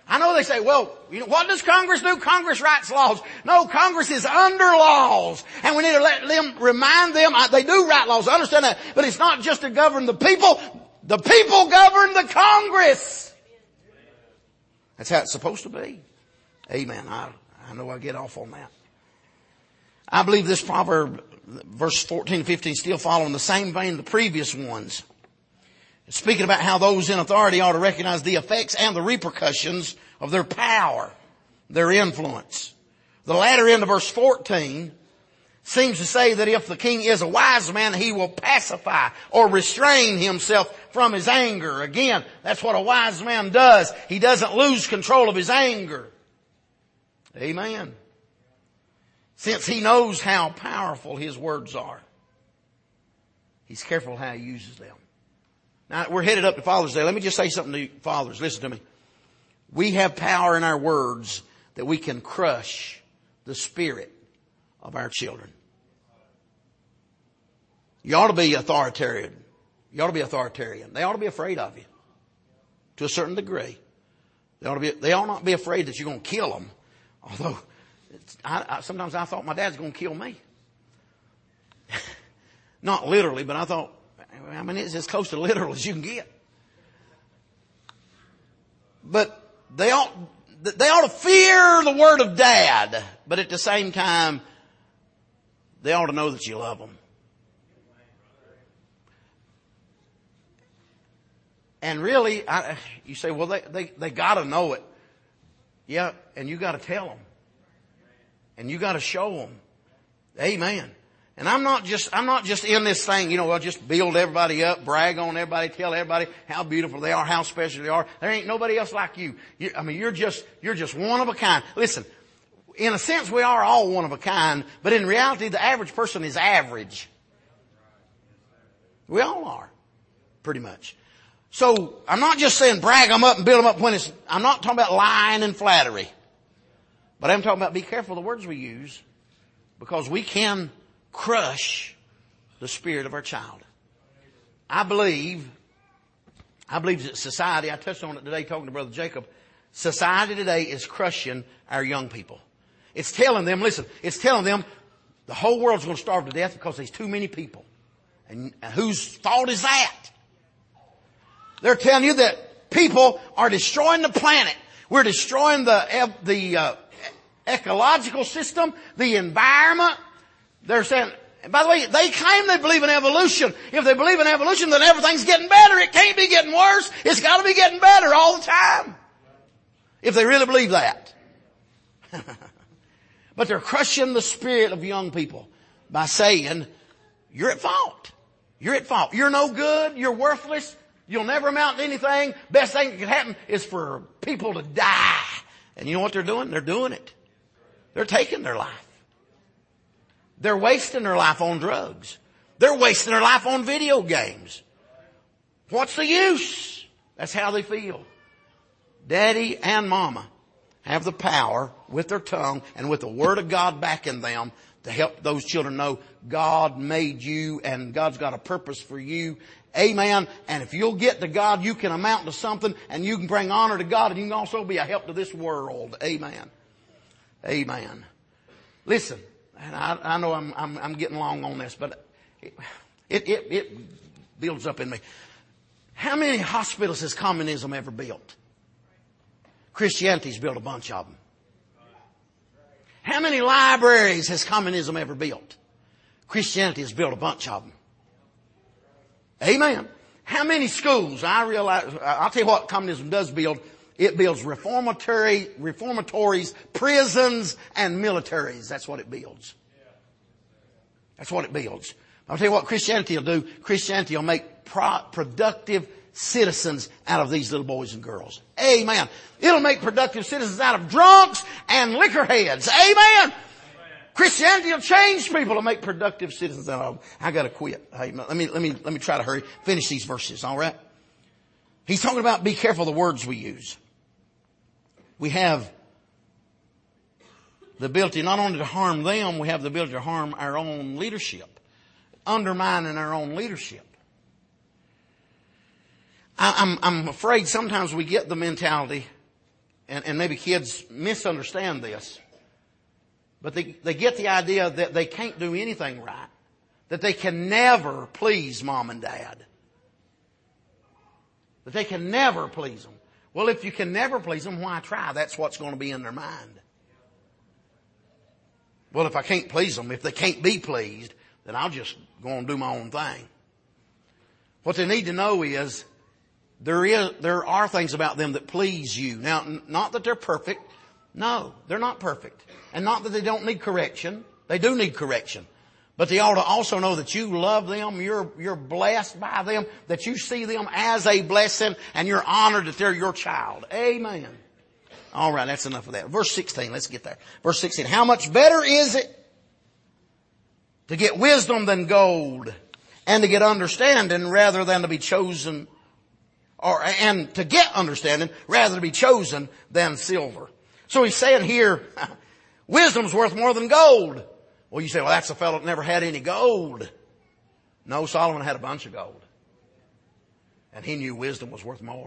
I know they say, well, what does Congress do? Congress writes laws. No, Congress is under laws. And we need to let them, remind them, they do write laws, I understand that. But it's not just to govern the people. The people govern the Congress. That's how it's supposed to be. Amen. I know I get off on that. I believe this proverb, verse 14 and 15, still following the same vein the previous ones. Speaking about how those in authority ought to recognize the effects and the repercussions of their power, their influence. The latter end of verse 14 seems to say that if the king is a wise man, he will pacify or restrain himself from his anger. Again, that's what a wise man does. He doesn't lose control of his anger. Amen. Since he knows how powerful his words are, he's careful how he uses them. Now, we're headed up to Father's Day. Let me just say something to you fathers. Listen to me. We have power in our words that we can crush the spirit of our children. You ought to be authoritarian. You ought to be authoritarian. They ought to be afraid of you to a certain degree. They ought not be afraid that you're going to kill them. Although, sometimes I thought my dad's going to kill me. Not literally, but I thought, it's as close to literal as you can get. But they ought to fear the word of dad, but at the same time, they ought to know that you love them. And really, you say, well, they got to know it. Yeah, and you got to tell them. And you got to show them. Amen. And I'm not just in this thing, I'll just build everybody up, brag on everybody, tell everybody how beautiful they are, how special they are. There ain't nobody else like you. You're just one of a kind. Listen, in a sense we are all one of a kind, but in reality the average person is average. We all are, pretty much. So I'm not just saying brag them up and build them up I'm not talking about lying and flattery. But I'm talking about be careful of the words we use, because we can crush the spirit of our child. I believe that society, I touched on it today talking to Brother Jacob, society today is crushing our young people. It's telling them the whole world's going to starve to death because there's too many people. And whose fault is that? They're telling you that people are destroying the planet. We're destroying the ecological system, the environment. They're saying, and by the way, they claim they believe in evolution. If they believe in evolution, then everything's getting better. It can't be getting worse. It's got to be getting better all the time. If they really believe that. But they're crushing the spirit of young people by saying, you're at fault. You're at fault. You're no good. You're worthless. You'll never amount to anything. Best thing that can happen is for people to die. And you know what they're doing? They're doing it. They're taking their life. They're wasting their life on drugs. They're wasting their life on video games. What's the use? That's how they feel. Daddy and mama have the power with their tongue and with the Word of God backing them to help those children know God made you and God's got a purpose for you. Amen. And if you'll get to God, you can amount to something and you can bring honor to God and you can also be a help to this world. Amen. Amen. Listen, and I know I'm getting long on this, but it builds up in me. How many hospitals has communism ever built? Christianity's built a bunch of them. How many libraries has communism ever built? Christianity has built a bunch of them. Amen. How many schools? I'll tell you what communism does build. It builds reformatories, prisons, and militaries. That's what it builds. That's what it builds. I'll tell you what Christianity will do. Christianity will make productive citizens out of these little boys and girls. Amen. It'll make productive citizens out of drunks and liquor heads. Amen. Christianity will change people to make productive citizens out of them. I gotta quit. Hey, let me try to hurry. Finish these verses, alright? He's talking about be careful of the words we use. We have the ability not only to harm them, we have the ability to harm our own leadership. Undermining our own leadership. I'm afraid sometimes we get the mentality and maybe kids misunderstand this, but they get the idea that they can't do anything right, that they can never please mom and dad, that they can never please them. Well, if you can never please them, why try? That's what's going to be in their mind. Well, if I can't please them, if they can't be pleased, then I'll just go and do my own thing. What they need to know is there are things about them that please you. Now, not that they're perfect. No, they're not perfect. And not that they don't need correction. They do need correction. But they ought to also know that you love them, you're blessed by them, that you see them as a blessing, and you're honored that they're your child. Amen. All right, that's enough of that. Verse 16, let's get there. Verse 16, how much better is it to get wisdom than gold, and to get understanding rather than to be chosen, and to get understanding rather than to be chosen than silver. So he's saying here, wisdom's worth more than gold. Well, you say, well, that's a fellow that never had any gold. No, Solomon had a bunch of gold. And he knew wisdom was worth more.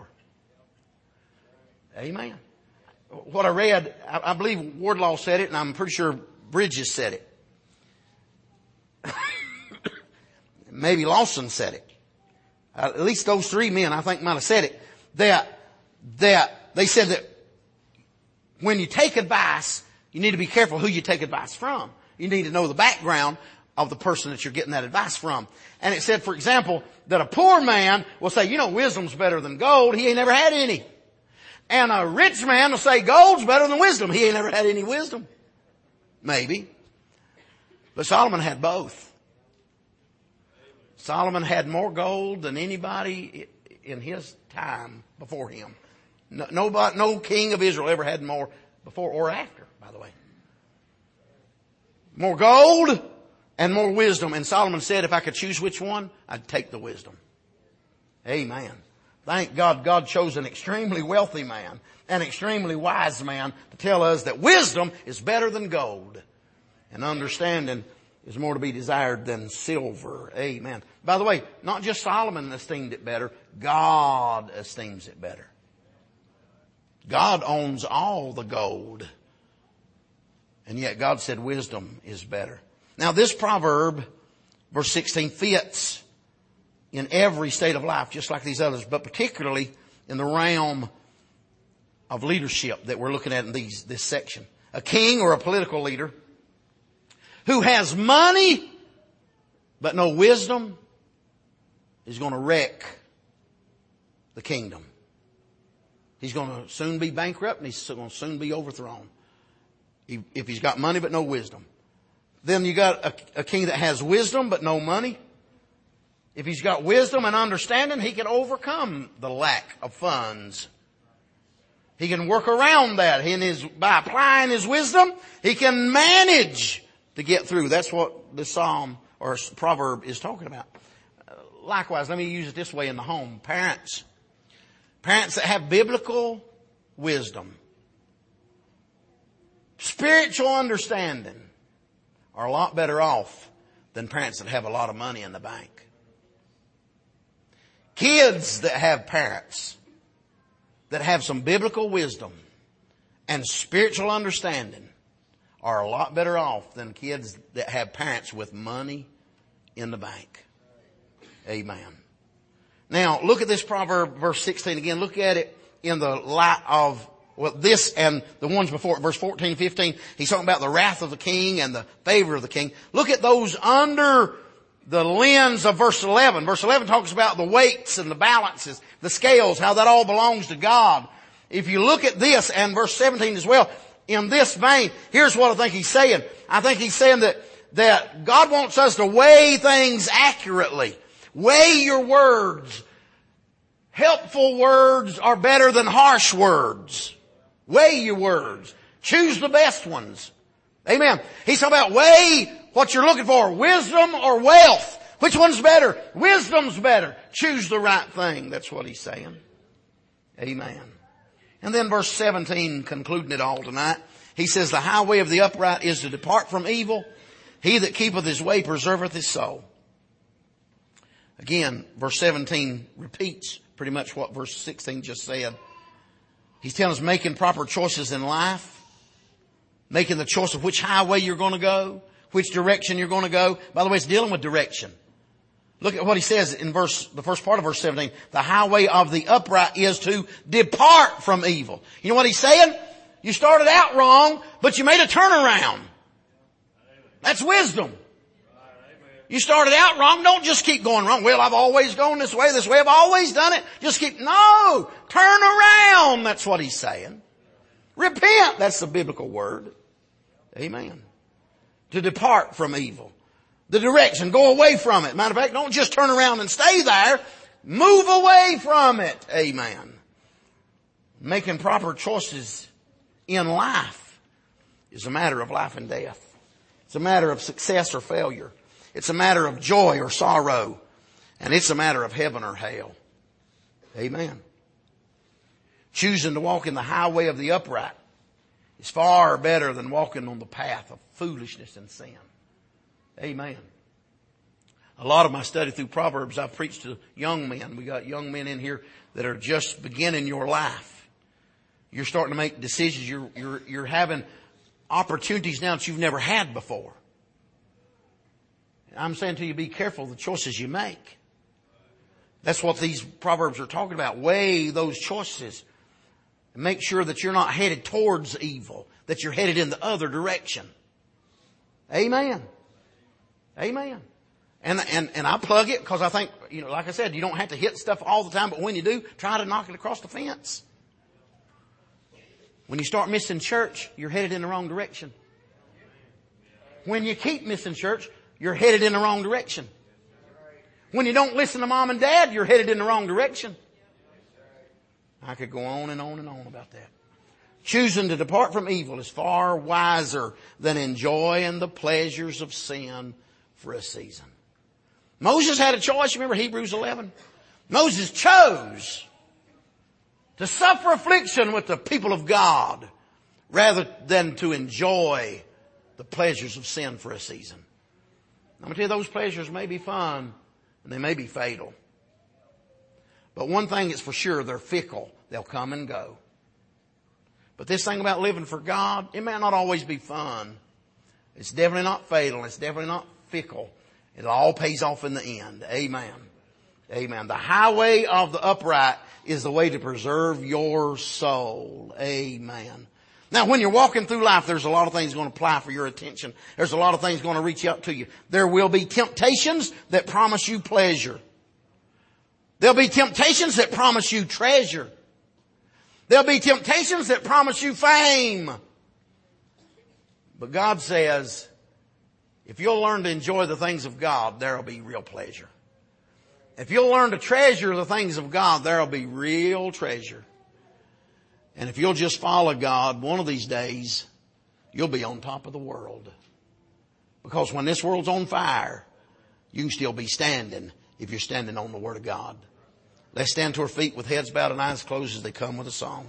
Amen. What I read, I believe Wardlaw said it, and I'm pretty sure Bridges said it. Maybe Lawson said it. At least those three men, I think, might have said it. That they said that when you take advice, you need to be careful who you take advice from. You need to know the background of the person that you're getting that advice from. And it said, for example, that a poor man will say, wisdom's better than gold. He ain't never had any. And a rich man will say, gold's better than wisdom. He ain't never had any wisdom. Maybe. But Solomon had both. Solomon had more gold than anybody in his time before him. No king of Israel ever had more before or after, by the way. More gold and more wisdom. And Solomon said, if I could choose which one, I'd take the wisdom. Amen. Thank God, God chose an extremely wealthy man, an extremely wise man to tell us that wisdom is better than gold. And understanding is more to be desired than silver. Amen. By the way, not just Solomon esteemed it better, God esteems it better. God owns all the gold. And yet God said wisdom is better. Now this proverb, verse 16, fits in every state of life, just like these others, but particularly in the realm of leadership that we're looking at in this section. A king or a political leader who has money but no wisdom is going to wreck the kingdom. He's going to soon be bankrupt, and he's going to soon be overthrown. If he's got money but no wisdom. Then you got a king that has wisdom but no money. If he's got wisdom and understanding, he can overcome the lack of funds. He can work around that. By applying his wisdom, he can manage to get through. That's what the psalm or proverb is talking about. Likewise, let me use it this way in the home. Parents that have biblical wisdom, spiritual understanding, are a lot better off than parents that have a lot of money in the bank. Kids that have parents that have some biblical wisdom and spiritual understanding are a lot better off than kids that have parents with money in the bank. Amen. Now, look at this proverb, verse 16 again. Look at it in the light of this and the ones before it, verse 14 and 15. He's talking about the wrath of the king and the favor of the king. Look at those under the lens of verse 11. Verse 11 talks about the weights and the balances, the scales, how that all belongs to God. If you look at this and verse 17 as well, in this vein, here's what I think he's saying. I think he's saying that God wants us to weigh things accurately. Weigh your words. Helpful words are better than harsh words. Weigh your words. Choose the best ones. Amen. He's talking about weigh what you're looking for. Wisdom or wealth. Which one's better? Wisdom's better. Choose the right thing. That's what he's saying. Amen. And then verse 17, concluding it all tonight, he says, the highway of the upright is to depart from evil. He that keepeth his way preserveth his soul. Again, verse 17 repeats pretty much what verse 16 just said. He's telling us making proper choices in life. Making the choice of which highway you're going to go, which direction you're going to go. By the way, it's dealing with direction. Look at what he says in the first part of verse 17. The highway of the upright is to depart from evil. You know what he's saying? You started out wrong, but you made a turnaround. That's wisdom. You started out wrong. Don't just keep going wrong. Well, I've always gone this way. I've always done it. Just no, turn around. That's what he's saying. Repent. That's the biblical word. Amen. To depart from evil. The direction. Go away from it. Matter of fact, don't just turn around and stay there. Move away from it. Amen. Making proper choices in life is a matter of life and death. It's a matter of success or failure. It's a matter of joy or sorrow. And it's a matter of heaven or hell. Amen. Choosing to walk in the highway of the upright is far better than walking on the path of foolishness and sin. Amen. A lot of my study through Proverbs, I've preached to young men. We got young men in here that are just beginning your life. You're starting to make decisions. You're having opportunities now that you've never had before. I'm saying to you, be careful of the choices you make. That's what these Proverbs are talking about. Weigh those choices. And make sure that you're not headed towards evil, that you're headed in the other direction. Amen. Amen. And I plug it because I think, like I said, you don't have to hit stuff all the time, but when you do, try to knock it across the fence. When you start missing church, you're headed in the wrong direction. When you keep missing church, you're headed in the wrong direction. When you don't listen to mom and dad, you're headed in the wrong direction. I could go on and on and on about that. Choosing to depart from evil is far wiser than enjoying the pleasures of sin for a season. Moses had a choice. Remember Hebrews 11? Moses chose to suffer affliction with the people of God rather than to enjoy the pleasures of sin for a season. I'm going to tell you, those pleasures may be fun and they may be fatal. But one thing is for sure, they're fickle. They'll come and go. But this thing about living for God, it may not always be fun. It's definitely not fatal. It's definitely not fickle. It all pays off in the end. Amen. Amen. The highway of the upright is the way to preserve your soul. Amen. Now, when you're walking through life, there's a lot of things going to apply for your attention. There's a lot of things going to reach out to you. There will be temptations that promise you pleasure. There'll be temptations that promise you treasure. There'll be temptations that promise you fame. But God says, if you'll learn to enjoy the things of God, there'll be real pleasure. If you'll learn to treasure the things of God, there'll be real treasure. And if you'll just follow God, one of these days, you'll be on top of the world. Because when this world's on fire, you can still be standing if you're standing on the Word of God. Let's stand to our feet with heads bowed and eyes closed as they come with a song.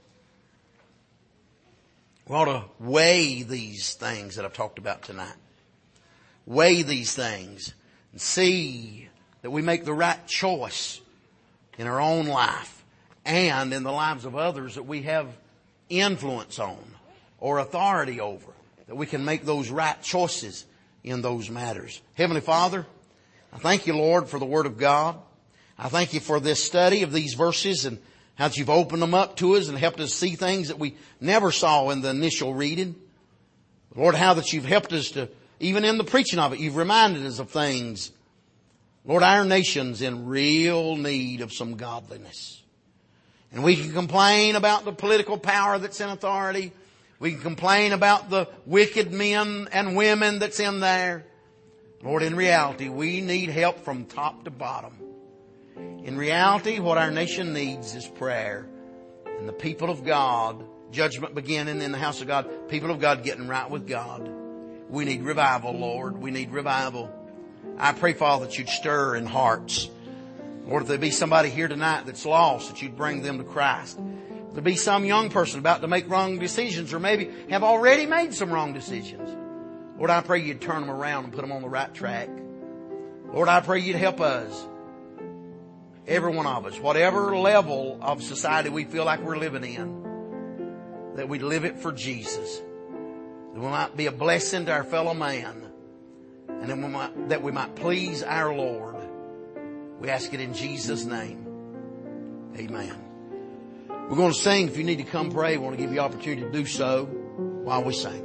We ought to weigh these things that I've talked about tonight. Weigh these things and see that we make the right choice in our own life and in the lives of others that we have influence on or authority over, that we can make those right choices in those matters. Heavenly Father, I thank you, Lord, for the Word of God. I thank you for this study of these verses and how you've opened them up to us and helped us see things that we never saw in the initial reading. Lord, how that you've helped us to, even in the preaching of it, you've reminded us of things. Lord, our nation's in real need of some godliness. And we can complain about the political power that's in authority. We can complain about the wicked men and women that's in there. Lord, in reality, we need help from top to bottom. In reality, what our nation needs is prayer. And the people of God, judgment beginning in the house of God, people of God getting right with God. We need revival, Lord. We need revival. I pray, Father, that you'd stir in hearts. Lord, if there be somebody here tonight that's lost, that you'd bring them to Christ. If there be some young person about to make wrong decisions or maybe have already made some wrong decisions. Lord, I pray you'd turn them around and put them on the right track. Lord, I pray you'd help us. Every one of us, whatever level of society we feel like we're living in. that we live it for Jesus. That we might be a blessing to our fellow man. And that we might please our Lord. We ask it in Jesus' name. Amen. We're going to sing. If you need to come pray, we want to give you the opportunity to do so while we sing.